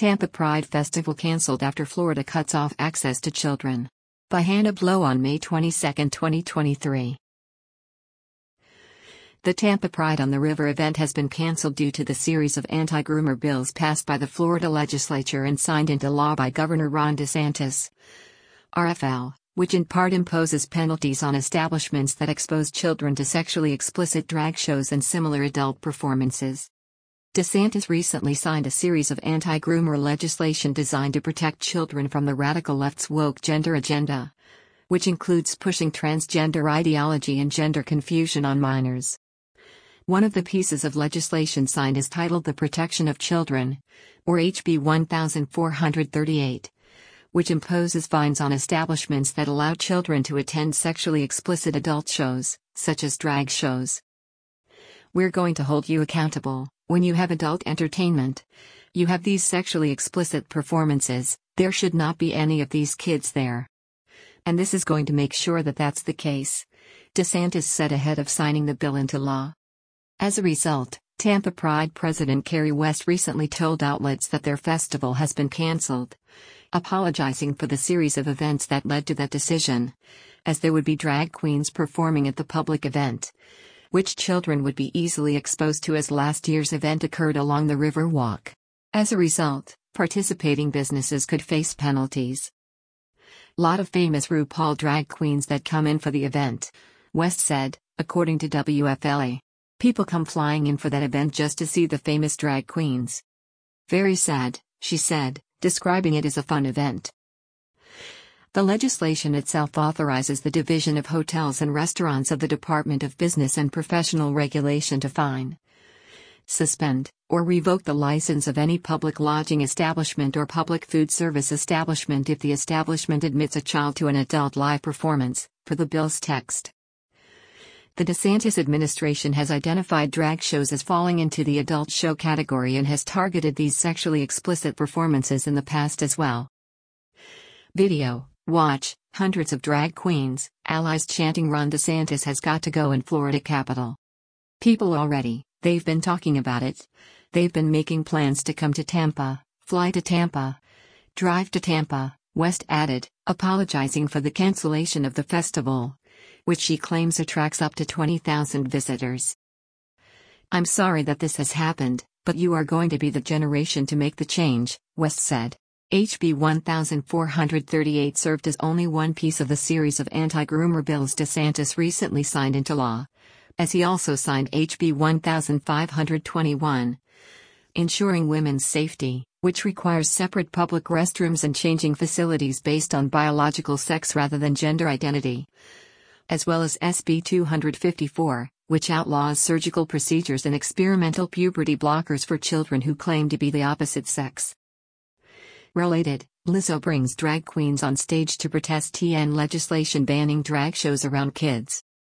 Tampa Pride Festival canceled after Florida cuts off access to children. By Hannah Blow on May 22, 2023. The Tampa Pride on the River event has been canceled due to the series of anti-groomer bills passed by the Florida legislature and signed into law by Governor Ron DeSantis. RFL, which in part imposes penalties on establishments that expose children to sexually explicit drag shows and similar adult performances. DeSantis recently signed a series of anti-groomer legislation designed to protect children from the radical left's woke gender agenda, which includes pushing transgender ideology and gender confusion on minors. One of the pieces of legislation signed is titled The Protection of Children, or HB 1438, which imposes fines on establishments that allow children to attend sexually explicit adult shows, such as drag shows. We're going to hold you accountable. When you have adult entertainment, you have these sexually explicit performances, there should not be any of these kids there. And this is going to make sure that that's the case, DeSantis said ahead of signing the bill into law. As a result, Tampa Pride President Kerry West recently told outlets that their festival has been canceled, apologizing for the series of events that led to that decision, as there would be drag queens performing at the public event, which children would be easily exposed to as last year's event occurred along the River Walk. As a result, participating businesses could face penalties. Lot of famous RuPaul drag queens that come in for the event, West said, according to WFLA. People come flying in for that event just to see the famous drag queens. Very sad, she said, describing it as a fun event. The legislation itself authorizes the Division of Hotels and Restaurants of the Department of Business and Professional Regulation to fine, suspend, or revoke the license of any public lodging establishment or public food service establishment if the establishment admits a child to an adult live performance, per the bill's text. The DeSantis administration has identified drag shows as falling into the adult show category and has targeted these sexually explicit performances in the past as well. Video. Watch, hundreds of drag queens, allies chanting Ron DeSantis has got to go in Florida Capitol. People already, they've been talking about it. They've been making plans to come to Tampa, fly to Tampa, drive to Tampa, West added, apologizing for the cancellation of the festival, which she claims attracts up to 20,000 visitors. I'm sorry that this has happened, but you are going to be the generation to make the change, West said. HB 1438 served as only one piece of the series of anti-groomer bills DeSantis recently signed into law, as he also signed HB 1521, ensuring women's safety, which requires separate public restrooms and changing facilities based on biological sex rather than gender identity, as well as SB 254, which outlaws surgical procedures and experimental puberty blockers for children who claim to be the opposite sex. Related, Lizzo brings drag queens on stage to protest TN legislation banning drag shows around kids.